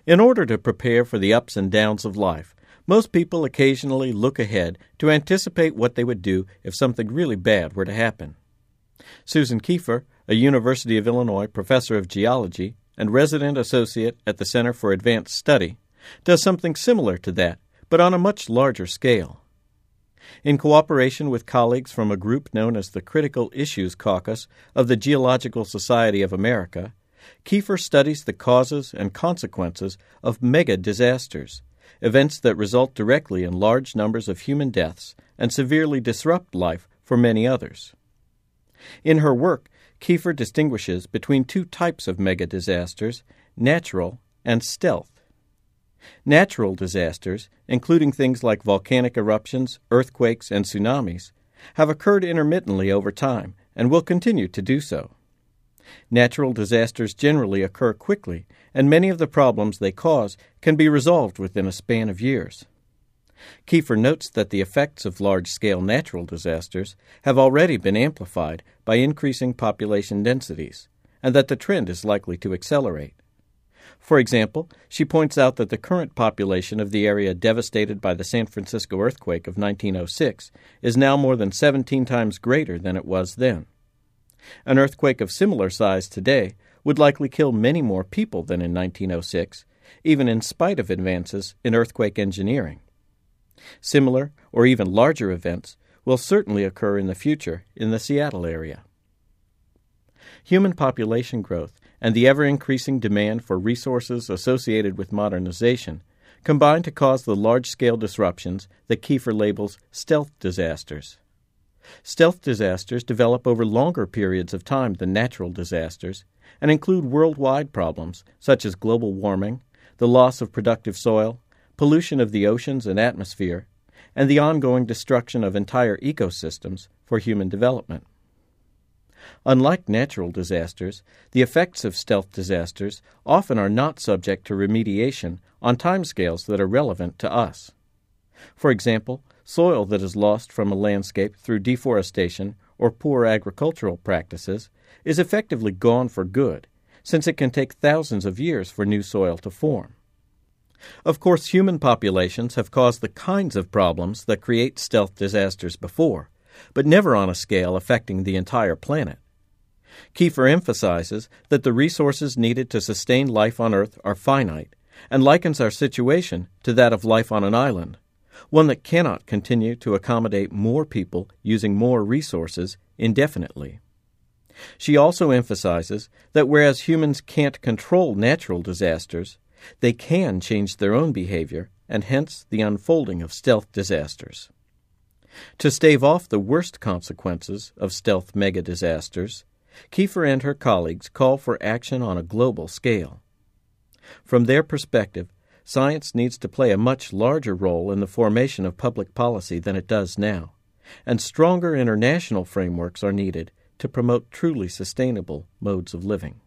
In order to prepare for the ups and downs of life, most people occasionally look ahead to anticipate what they would do if something really bad were to happen. Susan Kiefer, a University of Illinois professor of geology and resident associate at the Center for Advanced Study, does something similar to that, but on a much larger scale. In cooperation with colleagues from a group known as the Critical Issues Caucus of the Geological Society of America, Kiefer studies the causes and consequences of mega-disasters, events that result directly in large numbers of human deaths and severely disrupt life for many others. In her work, Kiefer distinguishes between two types of mega-disasters, natural and stealth. Natural disasters, including things like volcanic eruptions, earthquakes, and tsunamis, have occurred intermittently over time and will continue to do so. Natural disasters generally occur quickly, and many of the problems they cause can be resolved within a span of years. Kiefer notes that the effects of large-scale natural disasters have already been amplified by increasing population densities, and that the trend is likely to accelerate. For example, she points out that the current population of the area devastated by the San Francisco earthquake of 1906 is now more than 17 times greater than it was then. An earthquake of similar size today would likely kill many more people than in 1906, even in spite of advances in earthquake engineering. Similar or even larger events will certainly occur in the future in the Seattle area. Human population growth and the ever-increasing demand for resources associated with modernization combine to cause the large-scale disruptions that Kiefer labels stealth disasters. Stealth disasters develop over longer periods of time than natural disasters and include worldwide problems such as global warming, the loss of productive soil, pollution of the oceans and atmosphere, and the ongoing destruction of entire ecosystems for human development. Unlike natural disasters, the effects of stealth disasters often are not subject to remediation on timescales that are relevant to us. For example, soil that is lost from a landscape through deforestation or poor agricultural practices is effectively gone for good, since it can take thousands of years for new soil to form. Of course, human populations have caused the kinds of problems that create stealth disasters before, but never on a scale affecting the entire planet. Kiefer emphasizes that the resources needed to sustain life on Earth are finite, and likens our situation to that of life on an island, one that cannot continue to accommodate more people using more resources indefinitely. She also emphasizes that whereas humans can't control natural disasters, they can change their own behavior and hence the unfolding of stealth disasters. To stave off the worst consequences of stealth mega-disasters, Kiefer and her colleagues call for action on a global scale. From their perspective, science needs to play a much larger role in the formation of public policy than it does now, and stronger international frameworks are needed to promote truly sustainable modes of living.